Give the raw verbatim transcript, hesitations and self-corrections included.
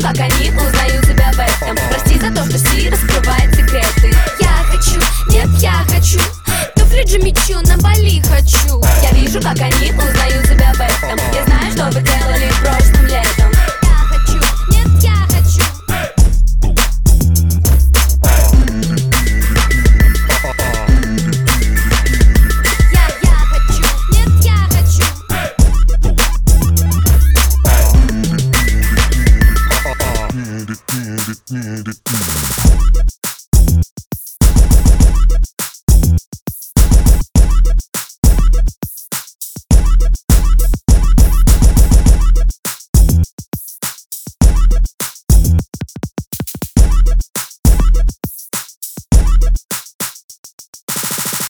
как они узнают себя в этом. Прости за то, что Си раскрывает секреты. Я хочу, нет, я хочу туфли Джимми Чу, на Бали хочу. Я вижу, как они узнают себя в этом. Я знаю, что вы делали прошлым летом.